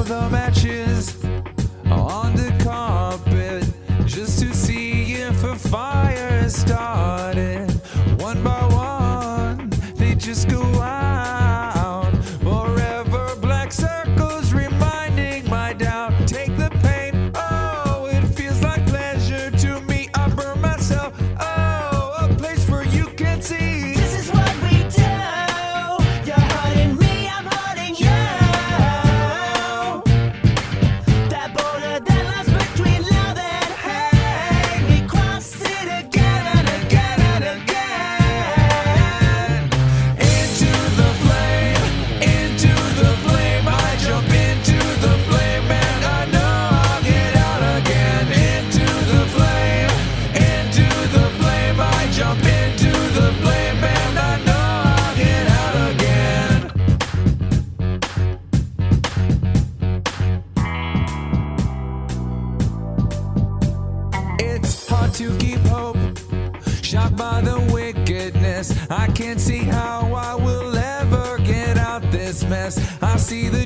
the matches on the carpet just to see if a fire started. One by one, they just go out. Forever black circles reminding my doubt. Take the pain, oh, it feels like pleasure to me. I burn myself, oh, a place where you can see. This is what we do. You're hurting me, I'm hurting you. That border that lies between love and hate, we cross it again and again and again. Into the flame, I jump into the flame, and I know I'll get out again. Into the flame, I jump into the flame, and I know I'll get out again. It's hard to keep hope, shocked by the wickedness. I can't see how I will ever get out this mess. I see the